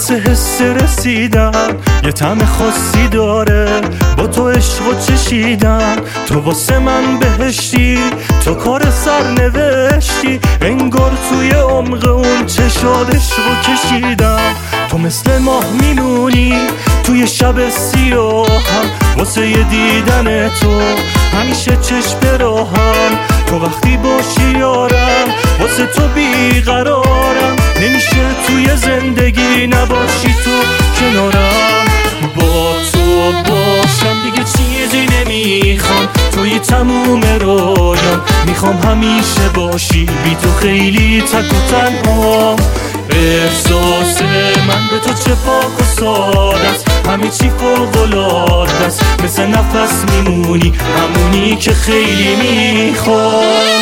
واسه حس رسیدن یه طعم خاصی داره، با تو عشق و چشیدن. تو واسه من بهشتی، تو کار سرنوشتی، انگار توی عمق اون چشات عشق و کشیدم. تو مثل ماه میمونی توی شب سیاهم، واسه یه دیدن تو همیشه چشم براهم. تو وقتی باشی یارم، واسه تو بیقرارم، نمیشه توی زندگی نباشی تو کنارم. با تو باشم دیگه چیزی نمیخوام، توی تموم رویام میخوام همیشه باشی، بی تو خیلی تک و تنهام. احساس من به تو چه پاک و ساده است، همه چی فوق‌العاده است، مثل نفس میمونی همونی که خیلی میخوام.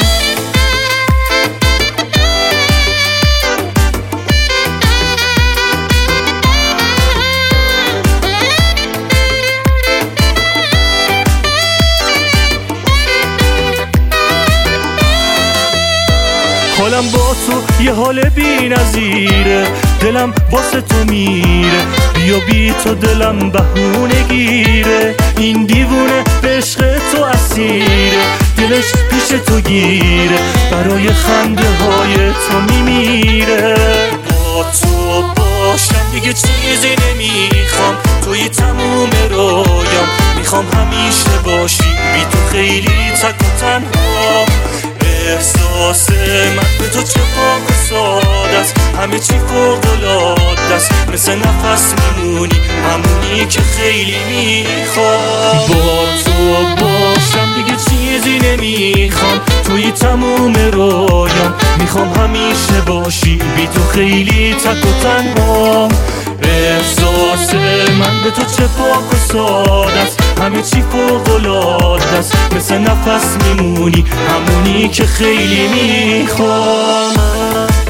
حالم با تو یه حال بی نظیره، دلم واسه تو میره، بیا بی تو دلم بهونه گیره. این دیوونه به عشق تو اسیره، دلش پیش تو گیره، برای خنده های تو میمیره. با تو باشم دیگه چیزی نمیخوام، توی تموم رویام میخوام همیشه باشی، بی تو خیلی تک و تنها. احساس من به تو چه پاک و ساده است، همه چی فوق‌العاده است، مثل نفس میمونی همونی که خیلی میخوام. با تو باشم دیگه چیزی نمیخوام، توی تموم رویام میخوام همیشه باشی، بی تو خیلی تک و تنهام. احساس من به تو چه پاک و ساده است، همه چی فوق‌العاده است، مثل نفس میمونی همونی که خیلی میخوام.